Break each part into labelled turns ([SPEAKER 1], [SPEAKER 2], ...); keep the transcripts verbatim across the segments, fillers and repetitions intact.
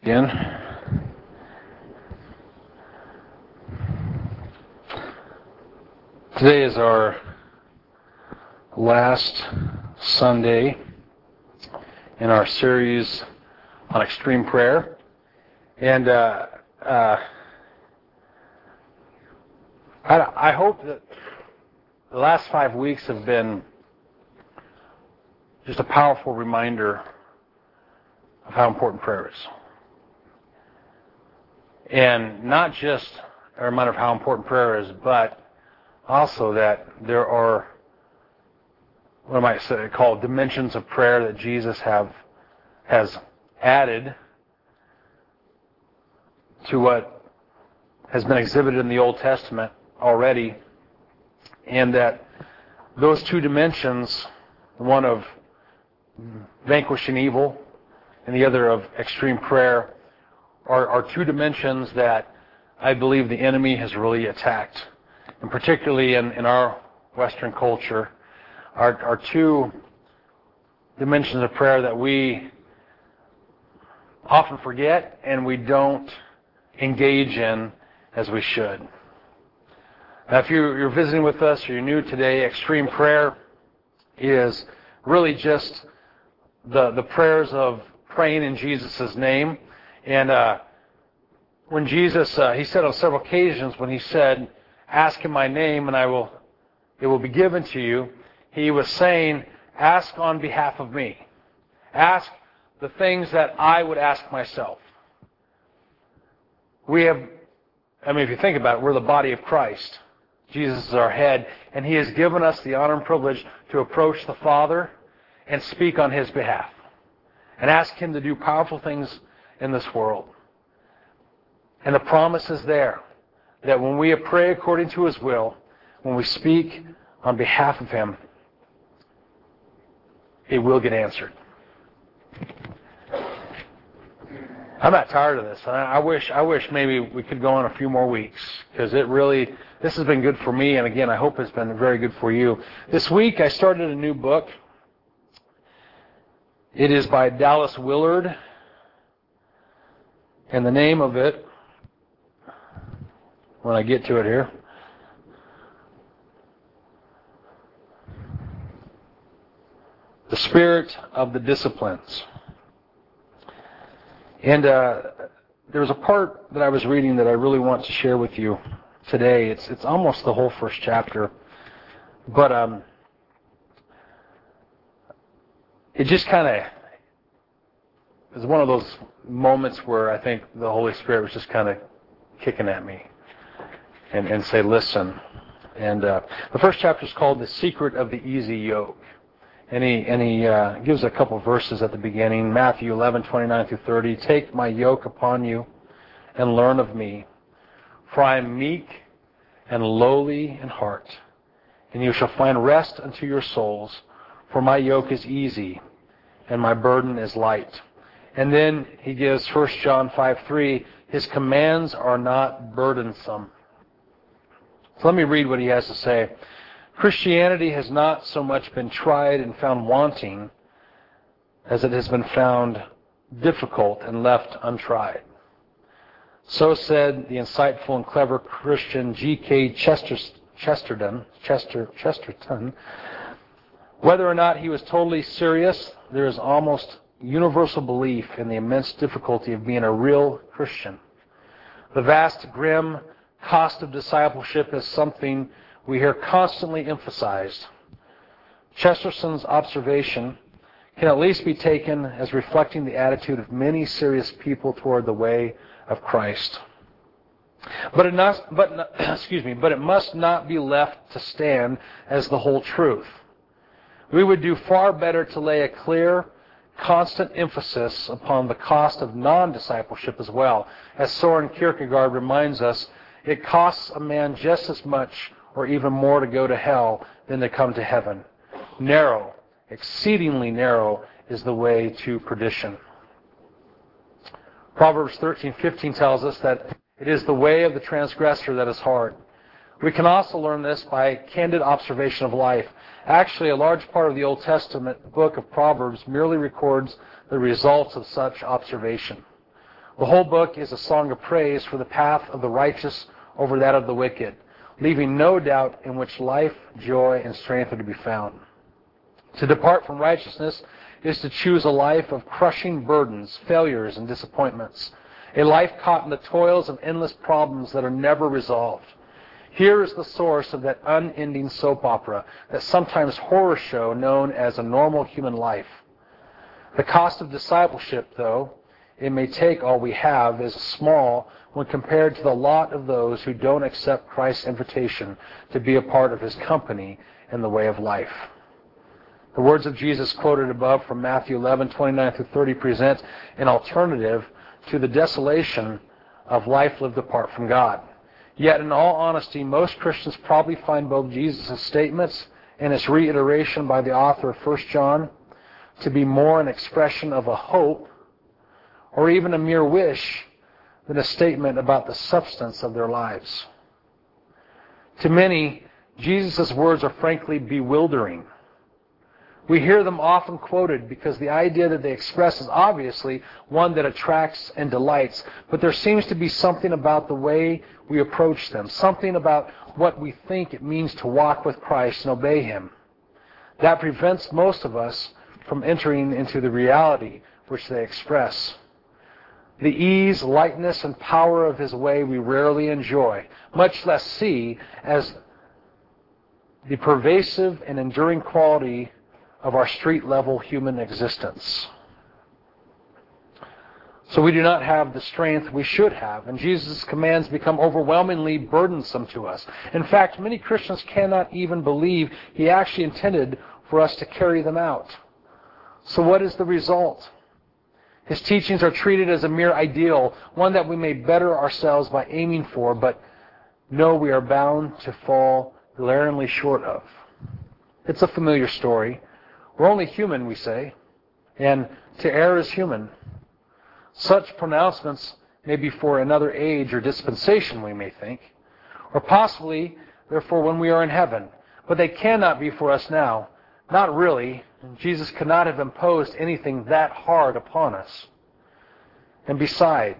[SPEAKER 1] Again. Today is our last Sunday in our series on extreme prayer, and uh, uh, I, I hope that the last five weeks have been just a powerful reminder of how important prayer is. And not just a reminder of how important prayer is, but also that there are, what I might say, called dimensions of prayer that Jesus have has added to what has been exhibited in the Old Testament already, and that those two dimensions, one of vanquishing evil and the other of extreme prayer, Are, are two dimensions that I believe the enemy has really attacked. And particularly in, in our Western culture, are, are two dimensions of prayer that we often forget and we don't engage in as we should. Now, if you're, you're visiting with us or you're new today, extreme prayer is really just the, the prayers of praying in Jesus' name. And uh, when Jesus, uh, he said on several occasions when he said, "Ask in my name and I will, it will be given to you," he was saying, ask on behalf of me. Ask the things that I would ask myself. We have, I mean, if you think about it, we're the body of Christ. Jesus is our head, and he has given us the honor and privilege to approach the Father and speak on his behalf and ask him to do powerful things in this world. And the promise is there that when we pray according to his will, when we speak on behalf of him, it will get answered. I'm not tired of this. I wish I wish maybe we could go on a few more weeks, because it really, this has been good for me, and again, I hope it's been very good for you. This week I started a new book. It is by Dallas Willard. And the name of it, when I get to it here, The Spirit of the Disciplines. And uh, there was a part that I was reading that I really want to share with you today. It's it's almost the whole first chapter. But um, it just kind of is one of those moments where I think the Holy Spirit was just kind of kicking at me and, and say, listen. And uh, the first chapter is called The Secret of the Easy Yoke. And he, and he uh, gives a couple verses at the beginning. Matthew eleven, twenty-nine through thirty. Take my yoke upon you and learn of me, for I am meek and lowly in heart, and you shall find rest unto your souls, for my yoke is easy and my burden is light. And then he gives First John five three, his commands are not burdensome. So let me read what he has to say. Christianity has not so much been tried and found wanting as it has been found difficult and left untried. So said the insightful and clever Christian G K Chesterton, Chester, Chesterton. Whether or not he was totally serious, there is almost universal belief in the immense difficulty of being a real Christian. The vast, grim cost of discipleship is something we hear constantly emphasized. Chesterton's observation can at least be taken as reflecting the attitude of many serious people toward the way of Christ. But it not, but excuse me, but it must not be left to stand as the whole truth. We would do far better to lay a clear, constant emphasis upon the cost of non-discipleship as well. As Soren Kierkegaard reminds us, it costs a man just as much or even more to go to hell than to come to heaven. Narrow, exceedingly narrow, is the way to perdition. Proverbs thirteen fifteen tells us that it is the way of the transgressor that is hard. We can also learn this by candid observation of life. Actually, a large part of the Old Testament book of Proverbs merely records the results of such observation. The whole book is a song of praise for the path of the righteous over that of the wicked, leaving no doubt in which life, joy, and strength are to be found. To depart from righteousness is to choose a life of crushing burdens, failures, and disappointments, a life caught in the toils of endless problems that are never resolved. Here is the source of that unending soap opera, that sometimes horror show known as a normal human life. The cost of discipleship, though it may take all we have, is small when compared to the lot of those who don't accept Christ's invitation to be a part of His company in the way of life. The words of Jesus quoted above from Matthew eleven, twenty-nine through thirty present an alternative to the desolation of life lived apart from God. Yet, in all honesty, most Christians probably find both Jesus' statements and its reiteration by the author of First John to be more an expression of a hope or even a mere wish than a statement about the substance of their lives. To many, Jesus' words are frankly bewildering. We hear them often quoted because the idea that they express is obviously one that attracts and delights, but there seems to be something about the way we approach them, something about what we think it means to walk with Christ and obey Him, that prevents most of us from entering into the reality which they express. The ease, lightness, and power of His way we rarely enjoy, much less see as the pervasive and enduring quality of our street-level human existence. So we do not have the strength we should have, and Jesus' commands become overwhelmingly burdensome to us. In fact, many Christians cannot even believe He actually intended for us to carry them out. So what is the result? His teachings are treated as a mere ideal, one that we may better ourselves by aiming for, but know we are bound to fall glaringly short of. It's a familiar story. We're only human, we say, and to err is human. Such pronouncements may be for another age or dispensation, we may think, or possibly, therefore, when we are in heaven. But they cannot be for us now. Not really. Jesus could not have imposed anything that hard upon us. And beside,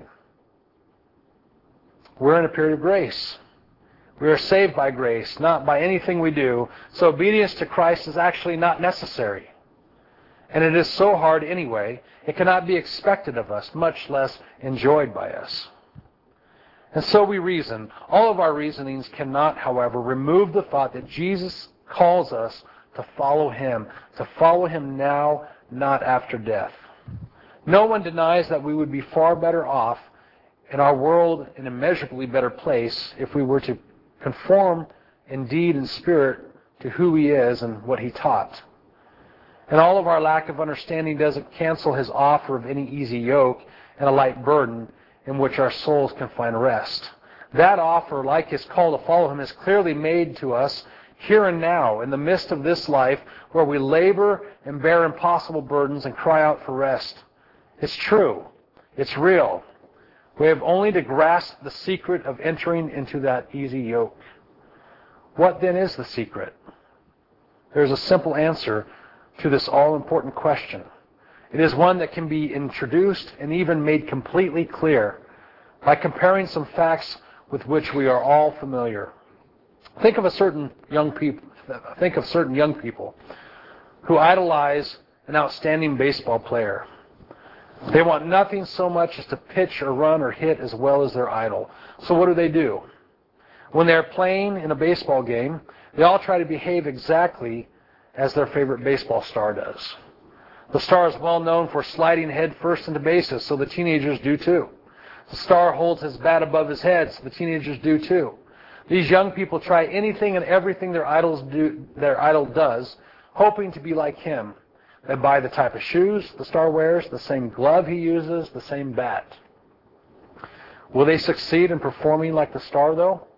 [SPEAKER 1] we're in a period of grace. We are saved by grace, not by anything we do. So obedience to Christ is actually not necessary. And it is so hard anyway, it cannot be expected of us, much less enjoyed by us. And so we reason. All of our reasonings cannot, however, remove the thought that Jesus calls us to follow Him, to follow Him now, not after death. No one denies that we would be far better off in our world, an immeasurably better place, if we were to conform in deed and spirit to who He is and what He taught. And all of our lack of understanding doesn't cancel His offer of any easy yoke and a light burden in which our souls can find rest. That offer, like His call to follow Him, is clearly made to us here and now, in the midst of this life, where we labor and bear impossible burdens and cry out for rest. It's true. It's real. We have only to grasp the secret of entering into that easy yoke. What then is the secret? There's a simple answer to this all-important question. It is one that can be introduced and even made completely clear by comparing some facts with which we are all familiar. Think of a certain young people. Think of certain young people who idolize an outstanding baseball player. They want nothing so much as to pitch or run or hit as well as their idol. So what do they do? When they're playing in a baseball game, they all try to behave exactly as their favorite baseball star does. The star is well known for sliding head first into bases, so the teenagers do too. The star holds his bat above his head, so the teenagers do too. These young people try anything and everything their idols do, their idol does, hoping to be like him. They buy the type of shoes the star wears, the same glove he uses, the same bat. Will they succeed in performing like the star, though?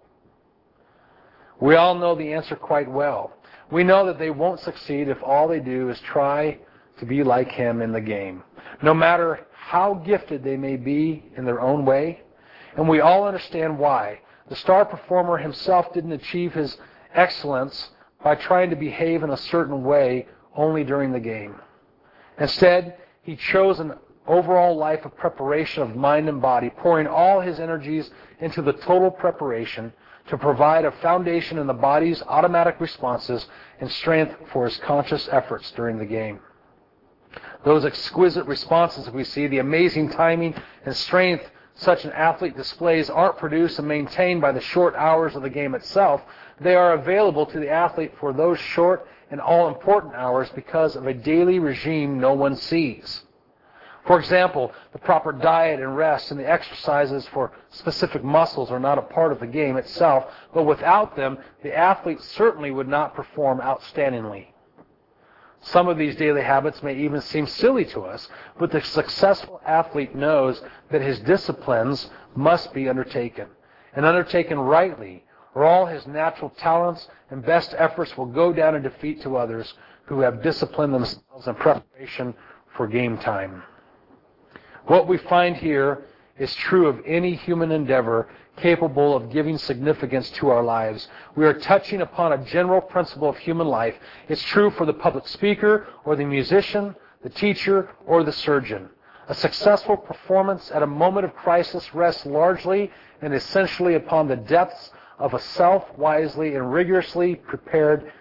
[SPEAKER 1] We all know the answer quite well. We know that they won't succeed if all they do is try to be like him in the game, no matter how gifted they may be in their own way. And we all understand why. The star performer himself didn't achieve his excellence by trying to behave in a certain way only during the game. Instead, he chose an overall life of preparation of mind and body, pouring all his energies into the total preparation to provide a foundation in the body's automatic responses and strength for his conscious efforts during the game. Those exquisite responses we see, the amazing timing and strength such an athlete displays, aren't produced and maintained by the short hours of the game itself. They are available to the athlete for those short and all-important hours because of a daily regime no one sees. For example, the proper diet and rest and the exercises for specific muscles are not a part of the game itself, but without them, the athlete certainly would not perform outstandingly. Some of these daily habits may even seem silly to us, but the successful athlete knows that his disciplines must be undertaken, and undertaken rightly, or all his natural talents and best efforts will go down in defeat to others who have disciplined themselves in preparation for game time. What we find here is true of any human endeavor capable of giving significance to our lives. We are touching upon a general principle of human life. It's true for the public speaker or the musician, the teacher or the surgeon. A successful performance at a moment of crisis rests largely and essentially upon the depths of a self wisely and rigorously prepared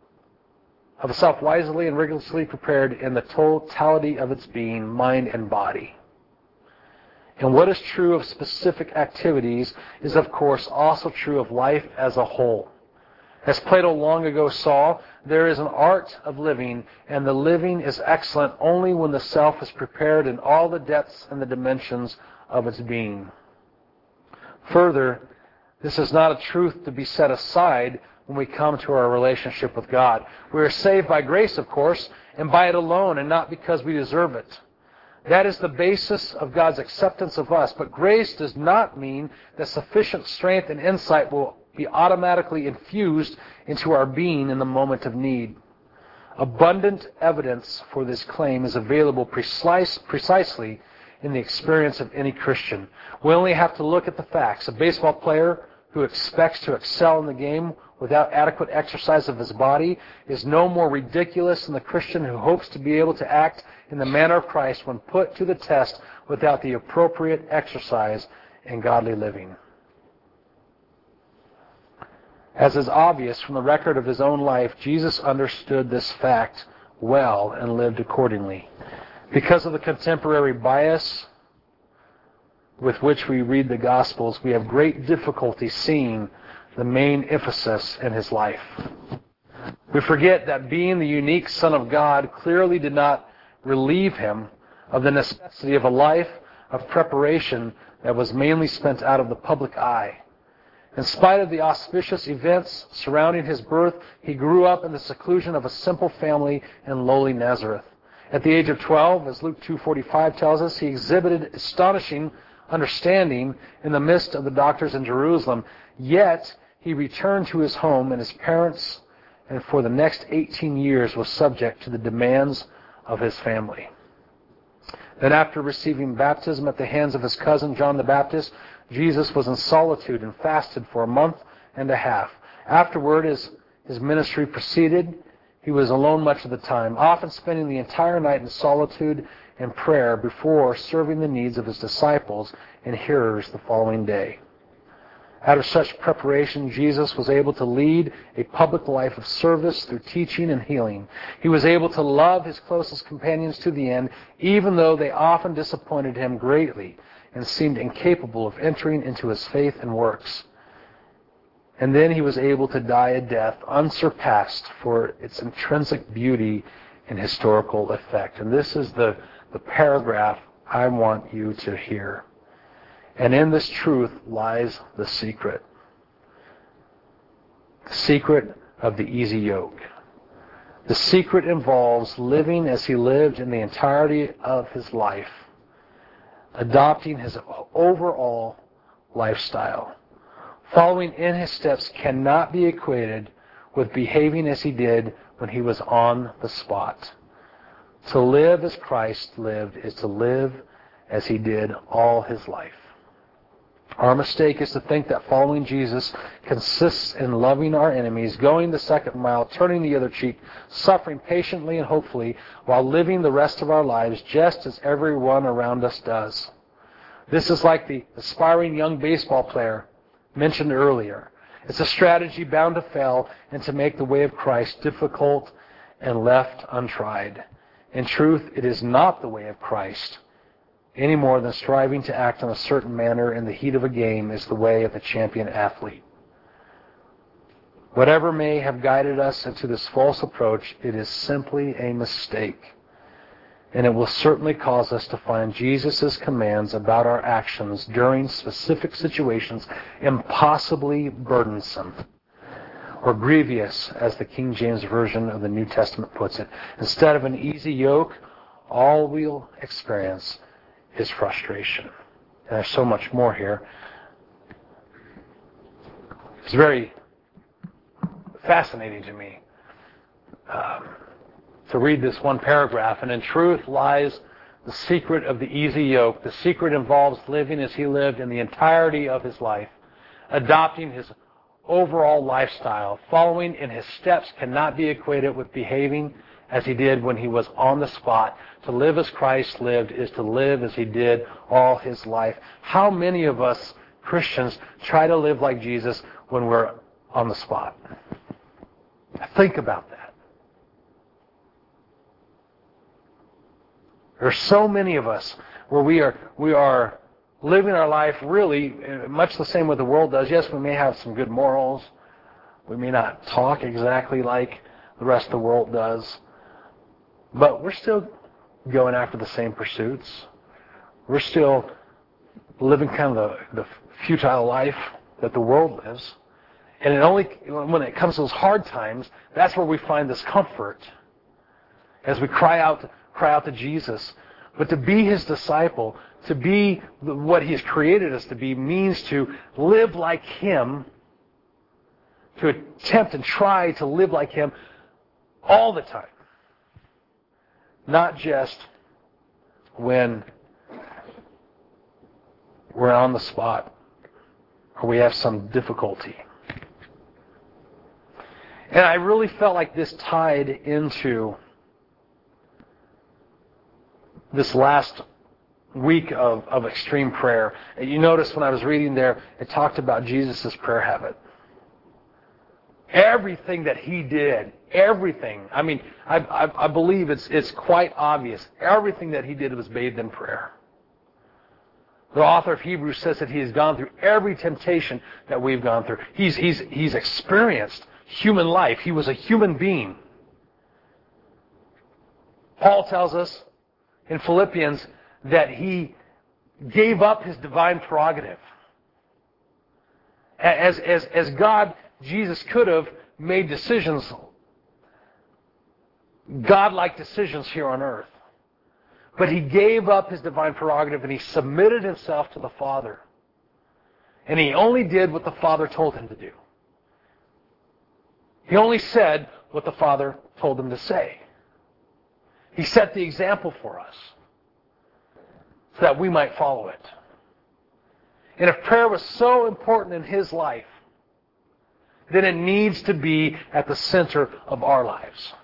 [SPEAKER 1] of a self wisely and rigorously prepared in the totality of its being, mind and body. And what is true of specific activities is, of course, also true of life as a whole. As Plato long ago saw, there is an art of living, and the living is excellent only when the self is prepared in all the depths and the dimensions of its being. Further, this is not a truth to be set aside when we come to our relationship with God. We are saved by grace, of course, and by it alone, and not because we deserve it. That is the basis of God's acceptance of us. But grace does not mean that sufficient strength and insight will be automatically infused into our being in the moment of need. Abundant evidence for this claim is available precise, precisely in the experience of any Christian. We only have to look at the facts. A baseball player who expects to excel in the game without adequate exercise of his body is no more ridiculous than the Christian who hopes to be able to act in the manner of Christ when put to the test without the appropriate exercise and godly living. As is obvious from the record of his own life, Jesus understood this fact well and lived accordingly. Because of the contemporary bias with which we read the Gospels, we have great difficulty seeing the main emphasis in his life. We forget that being the unique Son of God clearly did not relieve him of the necessity of a life of preparation that was mainly spent out of the public eye. In spite of the auspicious events surrounding his birth, he grew up in the seclusion of a simple family in lowly Nazareth. At the age of twelve, as Luke two forty-five tells us, he exhibited astonishing understanding in the midst of the doctors in Jerusalem. Yet he returned to his home and his parents, and for the next eighteen years was subject to the demands of his family. Then after receiving baptism at the hands of his cousin John the Baptist, Jesus was in solitude and fasted for a month and a half. Afterward, as his ministry proceeded, he was alone much of the time, often spending the entire night in solitude and prayer before serving the needs of his disciples and hearers the following day. Out of such preparation, Jesus was able to lead a public life of service through teaching and healing. He was able to love his closest companions to the end, even though they often disappointed him greatly and seemed incapable of entering into his faith and works. And then he was able to die a death unsurpassed for its intrinsic beauty and historical effect. And this is the, the paragraph I want you to hear. And in this truth lies the secret. The secret of the easy yoke. The secret involves living as he lived in the entirety of his life, adopting his overall lifestyle. Following in his steps cannot be equated with behaving as he did when he was on the spot. To live as Christ lived is to live as he did all his life. Our mistake is to think that following Jesus consists in loving our enemies, going the second mile, turning the other cheek, suffering patiently and hopefully, while living the rest of our lives just as everyone around us does. This is like the aspiring young baseball player mentioned earlier. It's a strategy bound to fail and to make the way of Christ difficult and left untried. In truth, it is not the way of Christ, any more than striving to act in a certain manner in the heat of a game is the way of the champion athlete. Whatever may have guided us into this false approach, it is simply a mistake. And it will certainly cause us to find Jesus' commands about our actions during specific situations impossibly burdensome, or grievous, as the King James Version of the New Testament puts it. Instead of an easy yoke, all we'll experience is frustration. And there's so much more here. It's very fascinating to me um, to read this one paragraph. And in truth lies the secret of the easy yoke. The secret involves living as he lived in the entirety of his life, adopting his overall lifestyle. Following in his steps cannot be equated with behaving as he did when he was on the spot. To live as Christ lived is to live as he did all his life. How many of us Christians try to live like Jesus when we're on the spot? Think about that. There are so many of us where we are we are living our life really much the same way the world does. Yes, we may have some good morals. We may not talk exactly like the rest of the world does. But we're still going after the same pursuits. We're still living kind of the, the futile life that the world lives. And it only when it comes to those hard times, that's where we find this comfort as we cry out, cry out to Jesus. But to be his disciple, to be what he has created us to be, means to live like him, to attempt and try to live like him all the time. Not just when we're on the spot or we have some difficulty. And I really felt like this tied into this last week of, of extreme prayer. You notice when I was reading there, it talked about Jesus' prayer habit. Everything that he did, everything. I mean, I, I, I believe it's it's quite obvious. Everything that he did was bathed in prayer. The author of Hebrews says that he has gone through every temptation that we've gone through. He's he's he's experienced human life. He was a human being. Paul tells us in Philippians that he gave up his divine prerogative. As as as God, Jesus could have made decisions, God-like decisions here on earth. But he gave up his divine prerogative and he submitted himself to the Father. And he only did what the Father told him to do. He only said what the Father told him to say. He set the example for us so that we might follow it. And if prayer was so important in his life, then it needs to be at the center of our lives.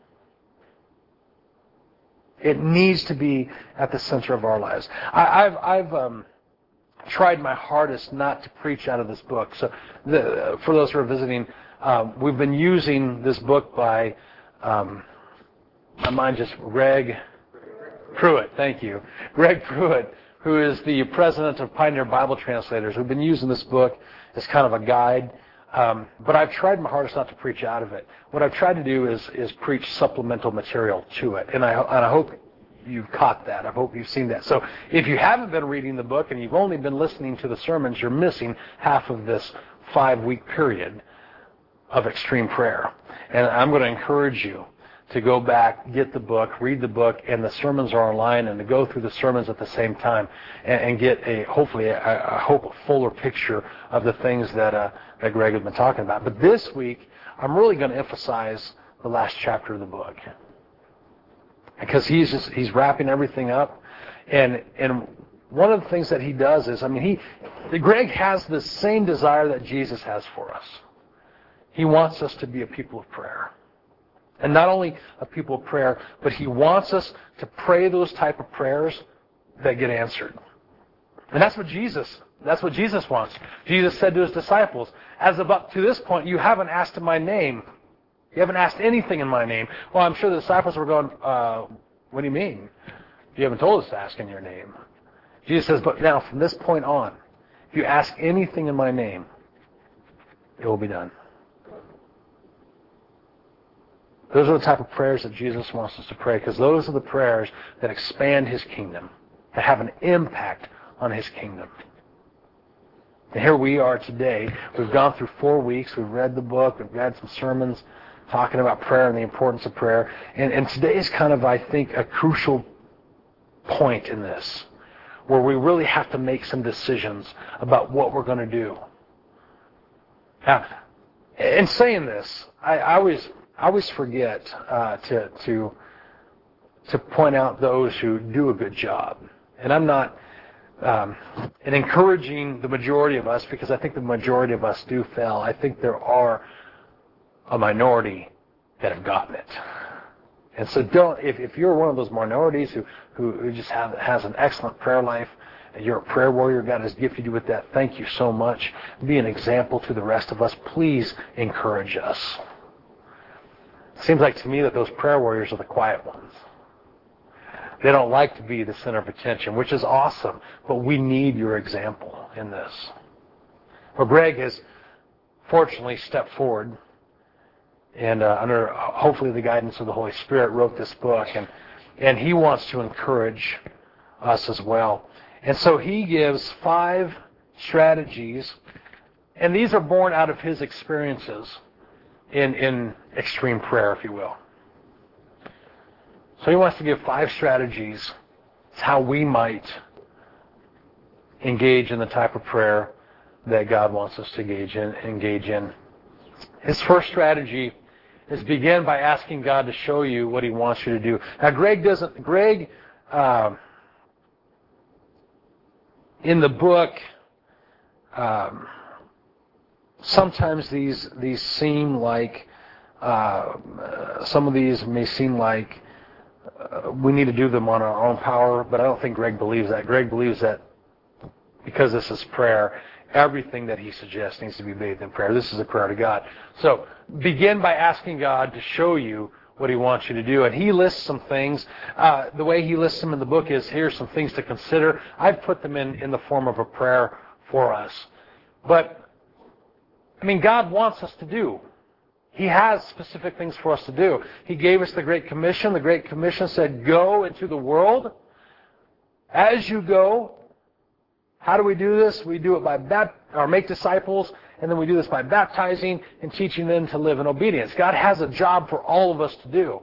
[SPEAKER 1] It needs to be at the center of our lives. I, I've, I've um, tried my hardest not to preach out of this book. So, the, for those who are visiting, um, we've been using this book by, um, my mind just Greg Pruitt. Thank you, Greg Pruitt, who is the president of Pioneer Bible Translators. We've been using this book as kind of a guide. Um, but I've tried my hardest not to preach out of it. What I've tried to do is is preach supplemental material to it, and I and I hope you've caught that. I hope you've seen that. So if you haven't been reading the book and you've only been listening to the sermons, you're missing half of this five-week period of extreme prayer. And I'm going to encourage you to go back, get the book, read the book, and the sermons are online, and to go through the sermons at the same time and, and get a, hopefully, I hope, a fuller picture of the things that, uh, that Greg has been talking about. But this week, I'm really going to emphasize the last chapter of the book. Because he's just, he's wrapping everything up. And, and one of the things that he does is, I mean, he, Greg has the same desire that Jesus has for us. He wants us to be a people of prayer. And not only a people of prayer, but he wants us to pray those type of prayers that get answered. And that's what Jesus, that's what Jesus wants. Jesus said to his disciples, as of up to this point, you haven't asked in my name. You haven't asked anything in my name. Well, I'm sure the disciples were going, uh, what do you mean? You haven't told us to ask in your name. Jesus says, but now from this point on, if you ask anything in my name, it will be done. Those are the type of prayers that Jesus wants us to pray, because those are the prayers that expand his kingdom, that have an impact on his kingdom. And here we are today. We've gone through four weeks. We've read the book. We've read some sermons talking about prayer and the importance of prayer. And, and today is kind of, I think, a crucial point in this, where we really have to make some decisions about what we're going to do. Now, in saying this, I, I always... I always forget uh, to to to point out those who do a good job, and I'm not um, and encouraging the majority of us, because I think the majority of us do fail. I think there are a minority that have gotten it, and so don't. If, if you're one of those minorities who who, who just have has an excellent prayer life, and you're a prayer warrior, God has gifted you with that. Thank you so much. Be an example to the rest of us. Please encourage us. It seems like to me that those prayer warriors are the quiet ones. They don't like to be the center of attention, which is awesome, but we need your example in this. Well, Greg has fortunately stepped forward and uh, under hopefully the guidance of the Holy Spirit wrote this book, and, and he wants to encourage us as well. And so he gives five strategies, and these are born out of his experiences in, in extreme prayer, if you will. So he wants to give five strategies to how we might engage in the type of prayer that God wants us to engage in. Engage in. His first strategy is begin by asking God to show you what he wants you to do. Now, Greg doesn't, Greg, uh, in the book, um, sometimes these these seem like, uh, some of these may seem like uh, we need to do them on our own power, but I don't think Greg believes that. Greg believes that because this is prayer, everything that he suggests needs to be bathed in prayer. This is a prayer to God. So begin by asking God to show you what he wants you to do. And he lists some things. Uh, the way he lists them in the book is, here's some things to consider. I've put them in, in the form of a prayer for us. But, I mean, God wants us to do. He has specific things for us to do. He gave us the Great Commission. The Great Commission said, go into the world. As you go, how do we do this? We do it by bat- or make disciples, and then we do this by baptizing and teaching them to live in obedience. God has a job for all of us to do.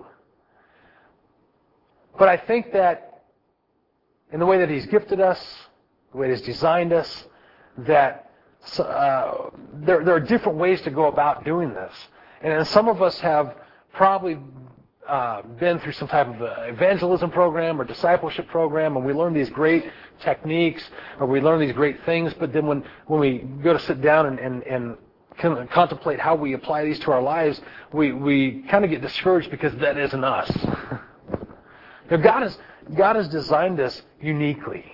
[SPEAKER 1] But I think that in the way that he's gifted us, the way that he's designed us, that uh, there, there are different ways to go about doing this. And some of us have probably uh, been through some type of evangelism program or discipleship program, and we learn these great techniques, or we learn these great things, but then when, when we go to sit down and, and, and contemplate how we apply these to our lives, we, we kind of get discouraged because that isn't us. Now, God has, God has designed us uniquely,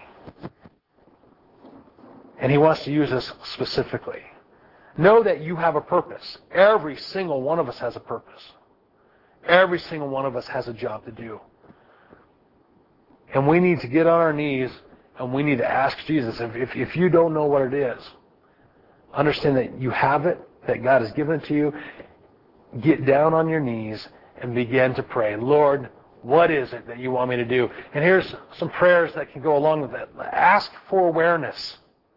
[SPEAKER 1] and he wants to use us specifically. Know that you have a purpose. Every single one of us has a purpose. Every single one of us has a job to do. And we need to get on our knees and we need to ask Jesus. If, if, if you don't know what it is, understand that you have it, that God has given it to you. Get down on your knees and begin to pray. Lord, what is it that you want me to do? And here's some prayers that can go along with that. Ask for awareness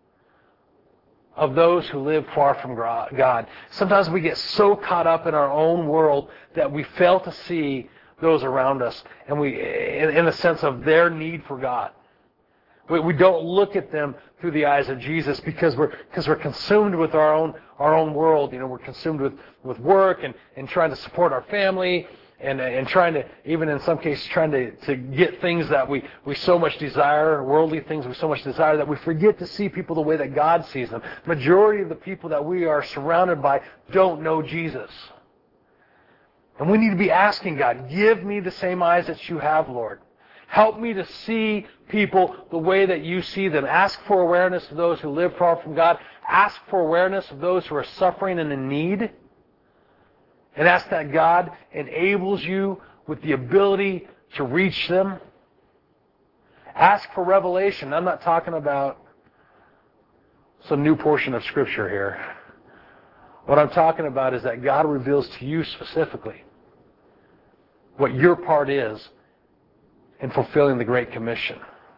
[SPEAKER 1] of those who live far from God. Sometimes we get so caught up in our own world that we fail to see those around us, and we, in, in the sense of their need for God. We, we don't look at them through the eyes of Jesus because we're because we're consumed with our own our own world. You know, we're consumed with, with work and, and trying to support our family and and trying to, even in some cases, trying to, to get things that we, we so much desire, worldly things we so much desire, that we forget to see people the way that God sees them. The majority of the people that we are surrounded by don't know Jesus. And we need to be asking God, give me the same eyes that you have, Lord. Help me to see people the way that you see them. Ask for awareness of those who live far from God. Ask for awareness of those who are suffering and in need. And ask that God enables you with the ability to reach them. Ask for revelation. I'm not talking about some new portion of Scripture here. What I'm talking about is that God reveals to you specifically what your part is in fulfilling the Great Commission.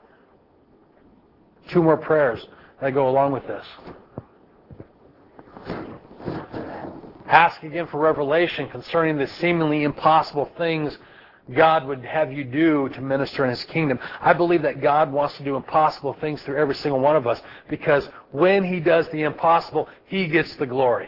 [SPEAKER 1] Two more prayers that go along with this. Ask again for revelation concerning the seemingly impossible things God would have you do to minister in His kingdom. I believe that God wants to do impossible things through every single one of us, because when He does the impossible, He gets the glory.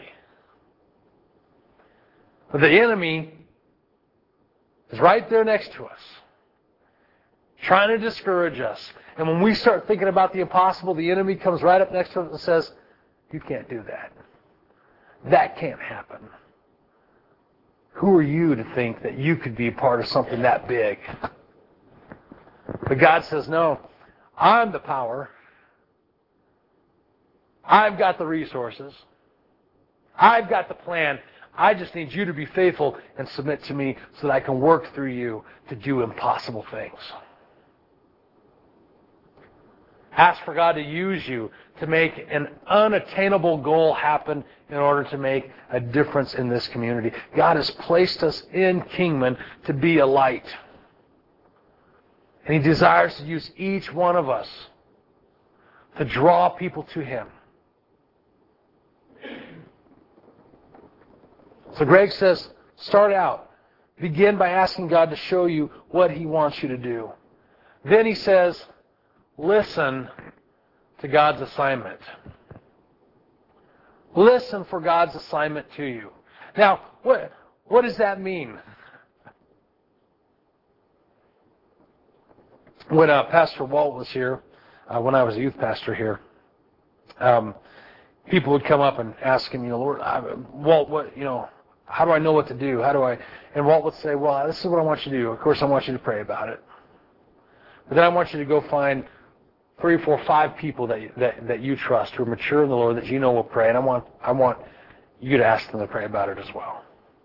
[SPEAKER 1] But the enemy is right there next to us, trying to discourage us. And when we start thinking about the impossible, the enemy comes right up next to us and says, you can't do that. That can't happen. Who are you to think that you could be part of something that big? But God says, no, I'm the power. I've got the resources. I've got the plan. I just need you to be faithful and submit to me so that I can work through you to do impossible things. Ask for God to use you to make an unattainable goal happen in order to make a difference in this community. God has placed us in Kingman to be a light. And He desires to use each one of us to draw people to Him. So Greg says, start out. Begin by asking God to show you what He wants you to do. Then he says, listen to God's assignment. Listen for God's assignment to you. Now, what, what does that mean? When uh, Pastor Walt was here, uh, when I was a youth pastor here, um, people would come up and ask him, you know, Lord, I, Walt, what, you know, how do I know what to do? How do I? And Walt would say, well, this is what I want you to do. Of course, I want you to pray about it. But then I want you to go find three, four, five people that that, that you trust who are mature in the Lord that you know will pray. And I want I want you to ask them to pray about it as well.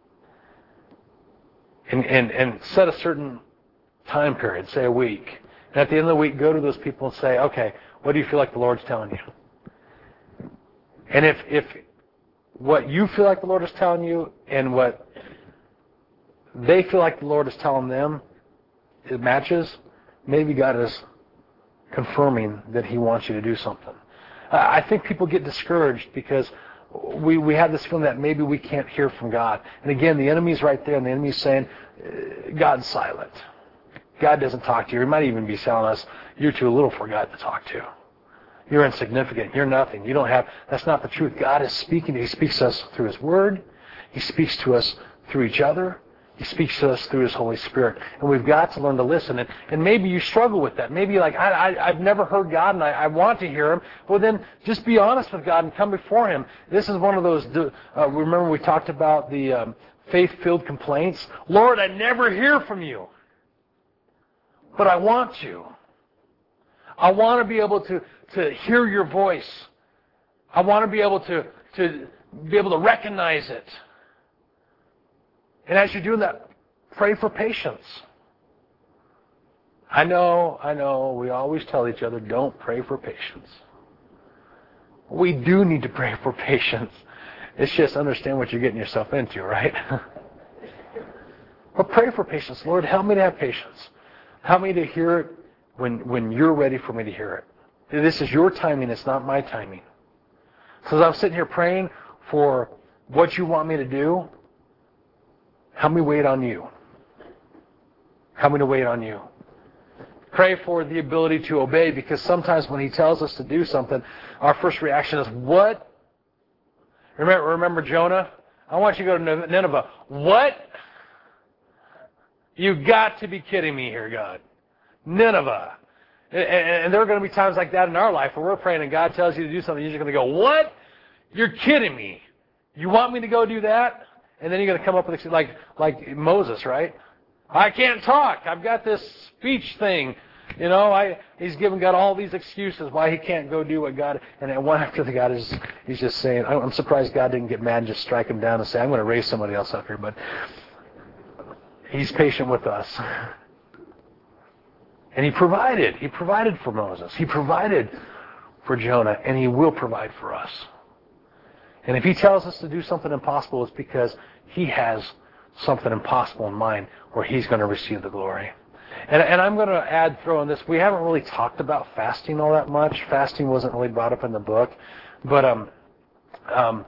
[SPEAKER 1] And and, and set a certain time period, say a week. And at the end of the week, go to those people and say, okay, what do you feel like the Lord's telling you? And if if what you feel like the Lord is telling you and what they feel like the Lord is telling them, it matches, maybe God is confirming that He wants you to do something. I think people get discouraged because we, we have this feeling that maybe we can't hear from God. And again, the enemy's right there, and the enemy's saying, God's silent. God doesn't talk to you. He might even be telling us, you're too little for God to talk to. You're insignificant. You're nothing. You don't have, that's not the truth. God is speaking. He speaks to us through His Word. He speaks to us through each other. He speaks to us through His Holy Spirit. And we've got to learn to listen. And, and maybe you struggle with that. Maybe you're like, I, I, I've never heard God and I, I want to hear Him. Well, then just be honest with God and come before Him. This is one of those, uh, remember we talked about the um, faith-filled complaints? Lord, I never hear from you. But I want to. I want to be able to, to hear your voice. I want to be able to, to be able to recognize it. And as you're doing that, pray for patience. I know, I know, we always tell each other, don't pray for patience. We do need to pray for patience. It's just understand what you're getting yourself into, right? But pray for patience. Lord, help me to have patience. Help me to hear it when, when you're ready for me to hear it. This is your timing, it's not my timing. So as I'm sitting here praying for what you want me to do, help me wait on you. Help me to wait on you. Pray for the ability to obey, because sometimes when He tells us to do something, our first reaction is, what? Remember, remember Jonah? I want you to go to Nineveh. What? You got to be kidding me here, God. Nineveh. And, and there are going to be times like that in our life where we're praying and God tells you to do something. You're just going to go, what? You're kidding me. You want me to go do that? And then you're going to come up with, like, like Moses, right? I can't talk. I've got this speech thing. You know, I he's giving God all these excuses why he can't go do what God, and then one after the God is, he's just saying, I'm surprised God didn't get mad and just strike him down and say, I'm going to raise somebody else up here, but he's patient with us. And he provided. He provided for Moses. He provided for Jonah, and he will provide for us. And if he tells us to do something impossible, it's because he has something impossible in mind where he's going to receive the glory. And, and I'm going to add, throw in this, we haven't really talked about fasting all that much. Fasting wasn't really brought up in the book. But um, um,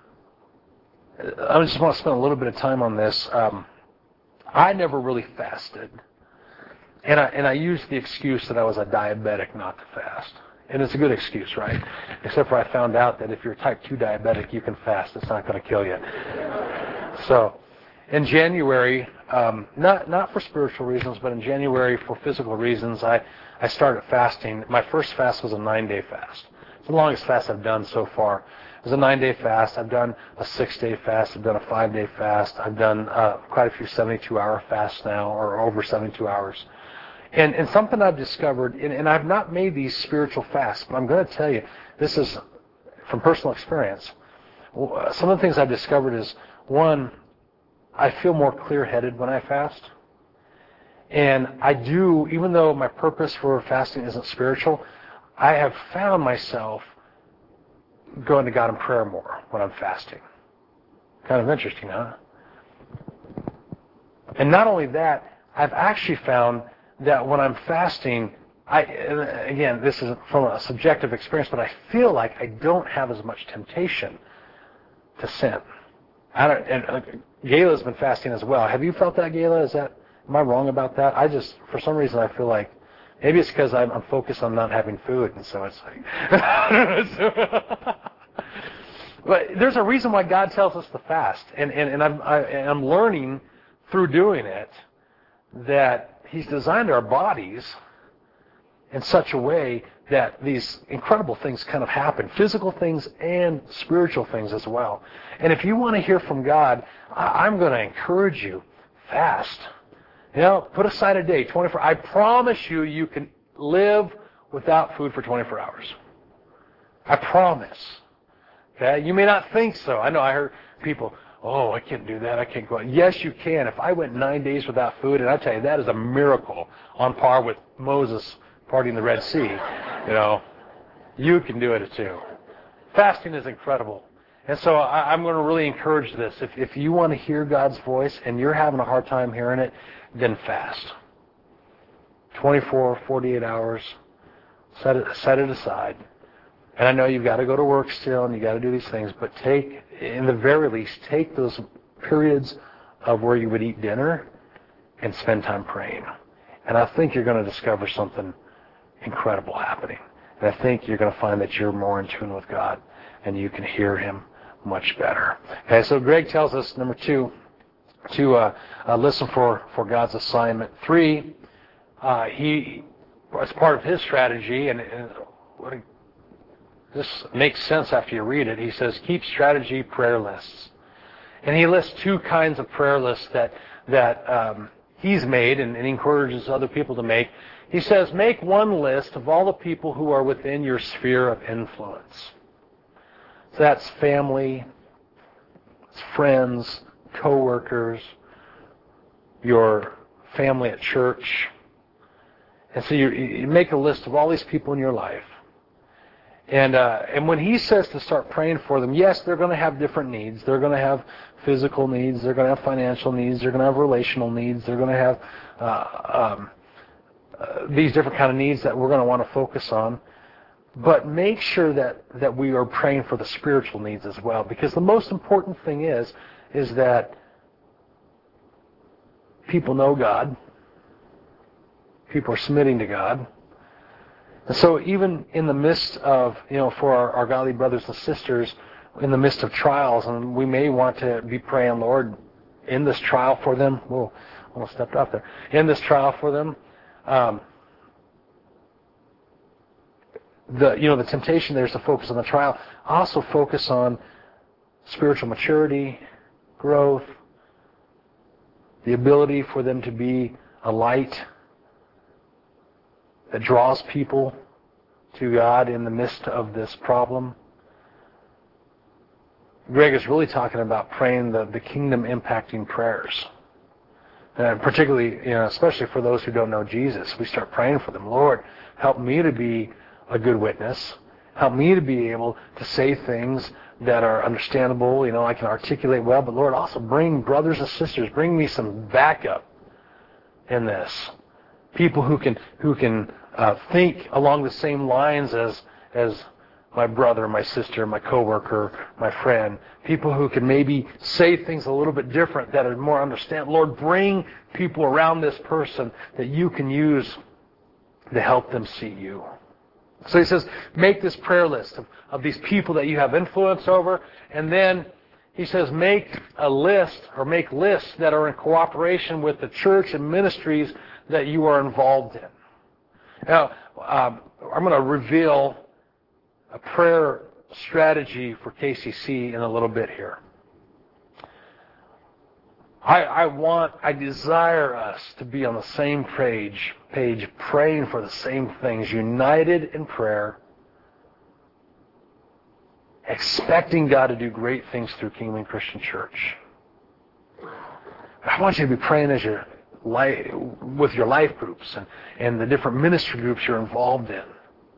[SPEAKER 1] I just want to spend a little bit of time on this. Um, I never really fasted. And I, and I used the excuse that I was a diabetic not to fast. And it's a good excuse, right? Except for I found out that if you're type two diabetic, you can fast. It's not going to kill you. So in January, um, not not for spiritual reasons, but in January for physical reasons, I, I started fasting. My first fast was a nine-day fast. It's the longest fast I've done so far. It was a nine-day fast. I've done a six-day fast. I've done a five-day fast. I've done uh, quite a few seventy-two hour fasts now, or over seventy-two hours. And, and something I've discovered, and, and I've not made these spiritual fasts, but I'm going to tell you, this is from personal experience. Some of the things I've discovered is, one, I feel more clear-headed when I fast. And I do, even though my purpose for fasting isn't spiritual, I have found myself going to God in prayer more when I'm fasting. Kind of interesting, huh? And not only that, I've actually found that when I'm fasting, I, again, this is from a subjective experience, but I feel like I don't have as much temptation to sin. I don't, and uh, Gayla's been fasting as well. Have you felt that, Gayla? Is that, am I wrong about that? I just, for some reason, I feel like maybe it's because I'm, I'm focused on not having food, and so it's like. But there's a reason why God tells us to fast, and and, and I'm I, and I'm learning through doing it that He's designed our bodies in such a way that these incredible things kind of happen, physical things and spiritual things as well. And if you want to hear from God, I'm going to encourage you, fast. You know, put aside a day, twenty-four. I promise you, you can live without food for twenty-four hours. I promise. Okay? You may not think so. I know I heard people, oh, I can't do that. I can't go out. Yes, you can. If I went nine days without food, and I tell you, that is a miracle on par with Moses parting the Red Sea. You know, you can do it too. Fasting is incredible. And so I, I'm going to really encourage this. If, if you want to hear God's voice and you're having a hard time hearing it, then fast. twenty-four, forty-eight hours. Set it, set it aside. And I know you've got to go to work still and you've got to do these things, but take, in the very least, take those periods of where you would eat dinner and spend time praying. And I think you're going to discover something incredible happening. And I think you're going to find that you're more in tune with God and you can hear Him much better. Okay, so Greg tells us, number two, to uh, uh, listen for, for God's assignment. Three, uh, he, as part of his strategy, and, and what a, this makes sense after you read it, he says, keep strategy prayer lists. And he lists two kinds of prayer lists that, that um, he's made and, and encourages other people to make. He says, make one list of all the people who are within your sphere of influence. So that's family, it's friends, co-workers, your family at church. And so you, you make a list of all these people in your life. And uh, and when he says to start praying for them, yes, they're going to have different needs. They're going to have physical needs. They're going to have financial needs. They're going to have relational needs. They're going to have uh, um, uh, these different kind of needs that we're going to want to focus on. But make sure that, that we are praying for the spiritual needs as well. Because the most important thing is, is that people know God. People are submitting to God. And so even in the midst of, you know, for our, our godly brothers and sisters, in the midst of trials, and we may want to be praying, Lord, in this trial for them, we'll, almost stepped off there. In this trial for them, um, the you know the temptation there is to focus on the trial. Also focus on spiritual maturity, growth, the ability for them to be a light that draws people to God in the midst of this problem. Greg is really talking about praying the, the kingdom impacting prayers. And particularly, you know, especially for those who don't know Jesus, we start praying for them. Lord, help me to be a good witness. Help me to be able to say things that are understandable, you know, I can articulate well, but Lord, also bring brothers and sisters, bring me some backup in this. People who can who can uh, think along the same lines as as my brother, my sister, my coworker, my friend. People who can maybe say things a little bit different that are more understandable. Lord, bring people around this person that you can use to help them see you. So he says, make this prayer list of, of these people that you have influence over, and then he says, make a list or make lists that are in cooperation with the church and ministries that you are involved in. Now, um, I'm going to reveal a prayer strategy for K C C in a little bit here. I, I want, I desire us to be on the same page, page, praying for the same things, united in prayer, expecting God to do great things through Kingdom Christian Church. I want you to be praying as your life, with your life groups and, and the different ministry groups you're involved in.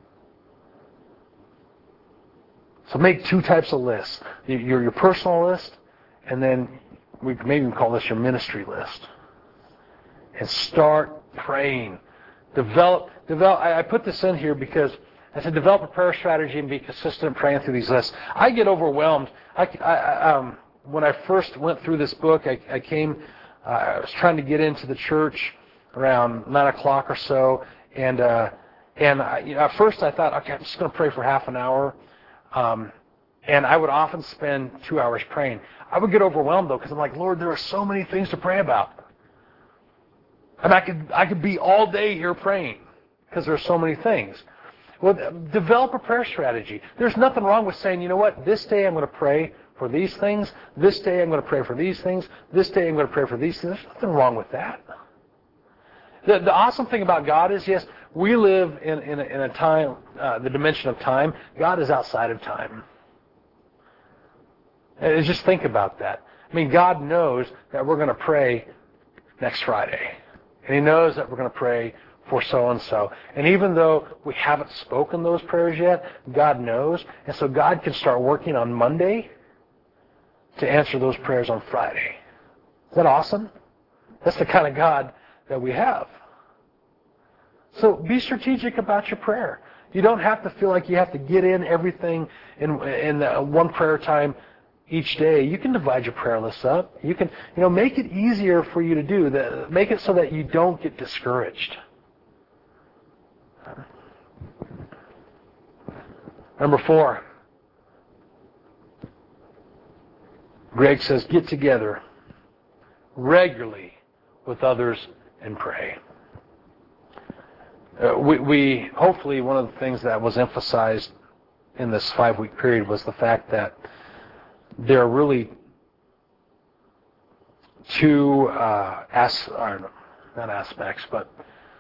[SPEAKER 1] So make two types of lists. Your, your personal list, and then we can maybe call this your ministry list. And start praying. Develop, develop. I, I put this in here because I said develop a prayer strategy and be consistent in praying through these lists. I get overwhelmed. I, I, um, when I first went through this book, I, I came, uh, I was trying to get into the church around nine o'clock or so, and uh, and I, you know, at first I thought, okay, I'm just going to pray for half an hour. Um, and I would often spend two hours praying. I would get overwhelmed though, because I'm like, Lord, there are so many things to pray about. And I could I could be all day here praying because there are so many things. Well, develop a prayer strategy. There's nothing wrong with saying, you know what, this day I'm going to pray for these things. This day I'm going to pray for these things. This day I'm going to pray for these things. There's nothing wrong with that. The, the awesome thing about God is, yes, we live in, in, a, in a time, uh, the dimension of time. God is outside of time. And just think about that. I mean, God knows that we're going to pray next Friday. And He knows that we're going to pray for so-and-so. And even though we haven't spoken those prayers yet, God knows. And so God can start working on Monday to answer those prayers on Friday. Is that awesome? That's the kind of God that we have. So be strategic about your prayer. You don't have to feel like you have to get in everything in in one prayer time each day. You can divide your prayer list up. You can, you know, make it easier for you to do. That, make it so that you don't get discouraged. Number four. Greg says, get together regularly with others and pray. Uh, we, we hopefully one of the things that was emphasized in this five-week period was the fact that there are really two uh, as, or not aspects, but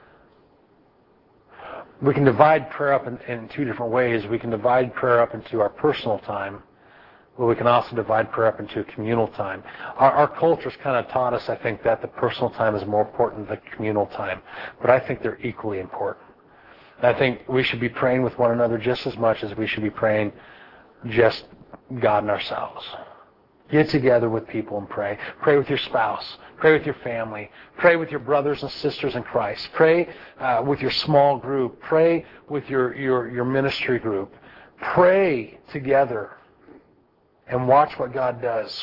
[SPEAKER 1] we can divide prayer up in, in two different ways. We can divide prayer up into our personal time, but we can also divide prayer up into a communal time. Our, our culture's kind of taught us, I think, that the personal time is more important than the communal time, but I think they're equally important. I think we should be praying with one another just as much as we should be praying just God and ourselves. Get together with people and pray. Pray with your spouse. Pray with your family. Pray with your brothers and sisters in Christ. Pray uh, with your small group. Pray with your, your, your ministry group. Pray together and watch what God does.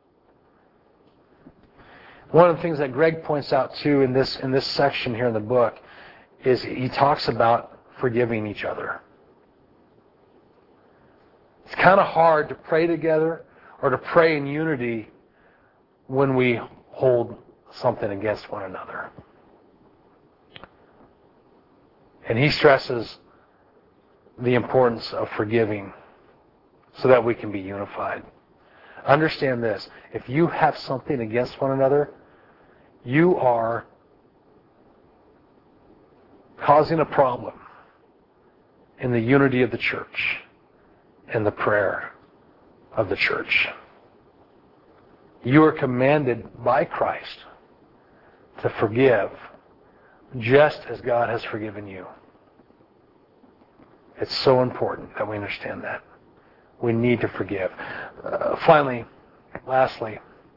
[SPEAKER 1] One of the things that Greg points out too in this in this section here in the book is he talks about forgiving each other. It's kind of hard to pray together or to pray in unity when we hold something against one another. And he stresses the importance of forgiving so that we can be unified. Understand this. If you have something against one another, you are causing a problem in the unity of the church and the prayer of the church. You are commanded by Christ to forgive just as God has forgiven you. It's so important that we understand that. We need to forgive. Uh, finally, lastly,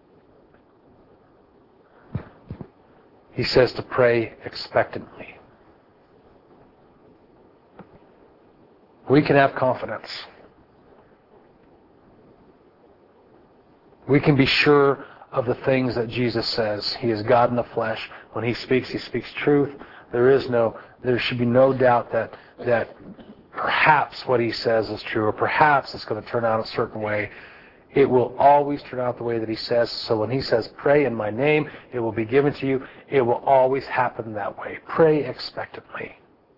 [SPEAKER 1] he says to pray expectantly. We can have confidence. We can be sure of the things that Jesus says. He is God in the flesh. When He speaks, He speaks truth. There is no, there should be no doubt that that perhaps what He says is true, or perhaps it's going to turn out a certain way. It will always turn out the way that He says. So when He says, pray in my name, it will be given to you, it will always happen that way. Pray expectantly.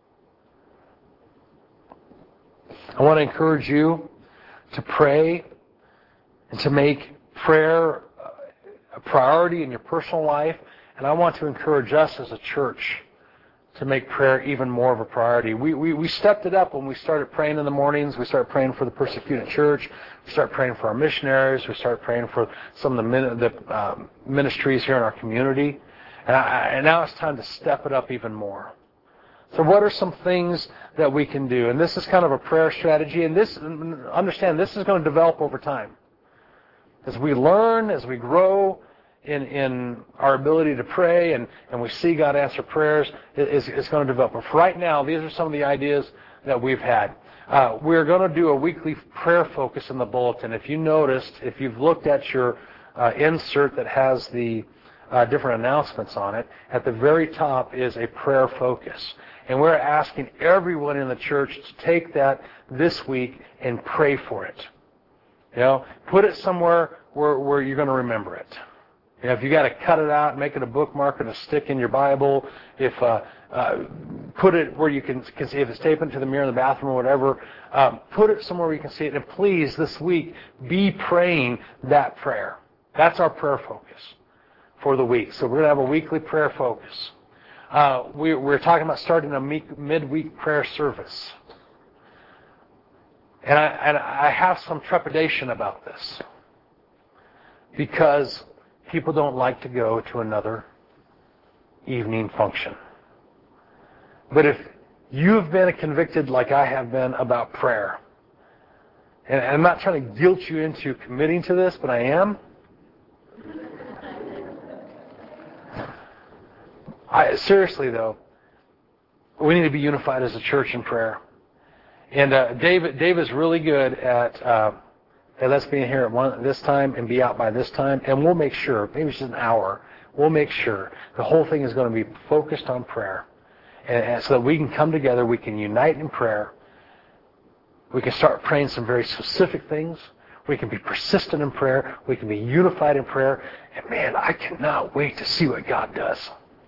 [SPEAKER 1] I want to encourage you to pray and to make prayer a priority in your personal life. And I want to encourage us as a church to make prayer even more of a priority. We, we, we stepped it up when we started praying in the mornings. We started praying for the persecuted church. We started praying for our missionaries. We started praying for some of the, min, the uh, ministries here in our community. And, I, and now it's time to step it up even more. So what are some things that we can do? And this is kind of a prayer strategy. And this, understand, this is going to develop over time. As we learn, as we grow in, in our ability to pray and, and we see God answer prayers, it, it's, it's going to develop. But for right now, these are some of the ideas that we've had. Uh, we're going to do a weekly prayer focus in the bulletin. If you noticed, if you've looked at your uh, insert that has the uh, different announcements on it, at the very top is a prayer focus. And we're asking everyone in the church to take that this week and pray for it. You know, put it somewhere where, where you're going to remember it. You know, if you got to cut it out, make it a bookmark and a stick in your Bible. If uh, uh, put it where you can, can see, if it's taped into the mirror in the bathroom or whatever, um, put it somewhere where you can see it. And please, this week, be praying that prayer. That's our prayer focus for the week. So we're going to have a weekly prayer focus. Uh, we, we're talking about starting a midweek prayer service. And I, and I have some trepidation about this because people don't like to go to another evening function. But if you've been convicted like I have been about prayer, and I'm not trying to guilt you into committing to this, but I am. I, seriously, though, we need to be unified as a church in prayer. And uh, Dave, Dave is really good at, uh, hey, let's be in here at one, this time and be out by this time. And we'll make sure, maybe it's just an hour, we'll make sure the whole thing is going to be focused on prayer. And, and so that we can come together, we can unite in prayer. We can start praying some very specific things. We can be persistent in prayer. We can be unified in prayer. And man, I cannot wait to see what God does.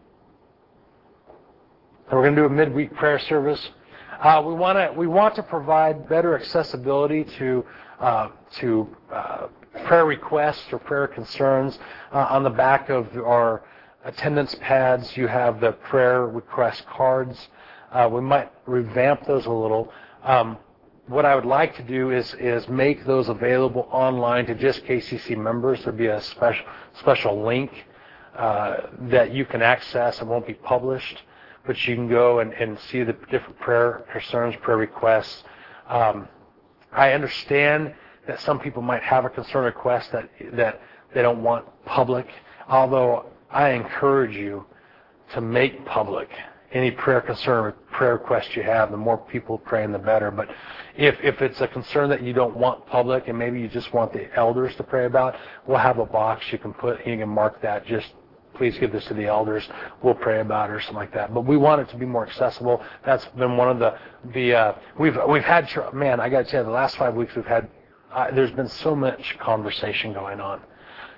[SPEAKER 1] So we're going to do a midweek prayer service. Uh, we want to we want to provide better accessibility to uh, to uh, prayer requests or prayer concerns. Uh, on the back of our attendance pads, you have the prayer request cards. Uh, we might revamp those a little. Um, what I would like to do is is make those available online to just K C C members. There'll be a special special link uh, that you can access. It won't be published, but you can go and, and see the different prayer concerns, prayer requests. Um, I understand that some people might have a concern request that that they don't want public, although I encourage you to make public any prayer concern, prayer request you have. The more people praying, the better. But if if it's a concern that you don't want public and maybe you just want the elders to pray about, we'll have a box you can put, you can mark that, just please give this to the elders, we'll pray about it or something like that. But we want it to be more accessible. That's been one of the, the uh, we've we've had, man, I got to tell you, the last five weeks we've had, uh, there's been so much conversation going on.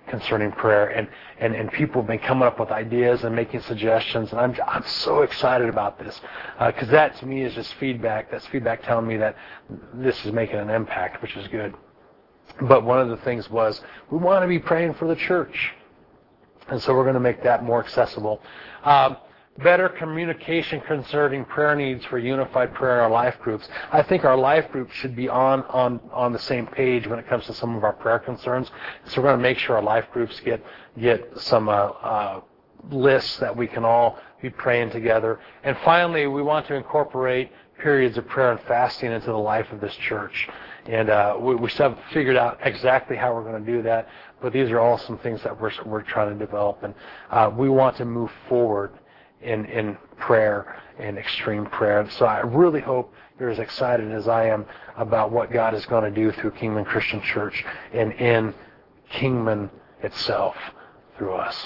[SPEAKER 1] concerning prayer, and, and, and people have been coming up with ideas and making suggestions, and I'm I'm so excited about this because uh, that to me is just feedback. That's feedback telling me that this is making an impact, which is good. But one of the things was we want to be praying for the church, and so we're going to make that more accessible. Um, Better communication concerning prayer needs for unified prayer in our life groups. I think our life groups should be on, on, on the same page when it comes to some of our prayer concerns. So we're going to make sure our life groups get get some uh, uh, lists that we can all be praying together. And finally, we want to incorporate periods of prayer and fasting into the life of this church. And uh, we, we still haven't figured out exactly how we're going to do that, but these are all some things that we're, we're trying to develop. And uh, we want to move forward in in prayer, in extreme prayer. So I really hope you're as excited as I am about what God is going to do through Kingman Christian Church and in Kingman itself through us.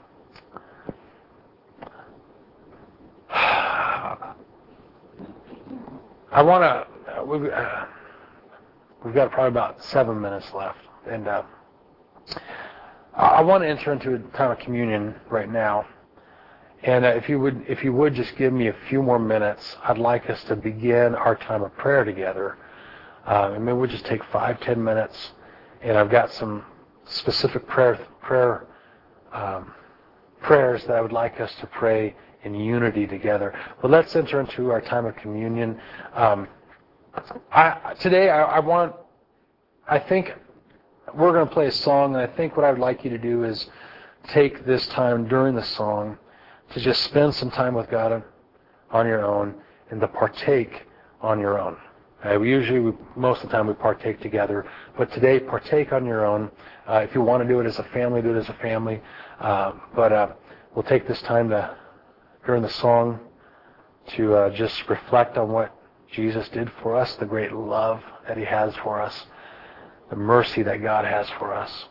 [SPEAKER 1] I want to, uh, we've, uh, we've got probably about seven minutes left, and uh, I want to enter into a time of communion right now. And uh, if you would, if you would just give me a few more minutes, I'd like us to begin our time of prayer together. Uh, and maybe we'll just take five, ten minutes. And I've got some specific prayer, prayer, um, prayers that I would like us to pray in unity together. But let's enter into our time of communion. Um, I, today, I, I want. I think we're going to play a song, and I think what I would like you to do is take this time during the song to just spend some time with God on, on your own and to partake on your own. Uh, we usually, we, most of the time, we partake together, but today, partake on your own. Uh, if you want to do it as a family, do it as a family. Uh, but uh, we'll take this time to, during the song to uh, just reflect on what Jesus did for us, the great love that He has for us, the mercy that God has for us.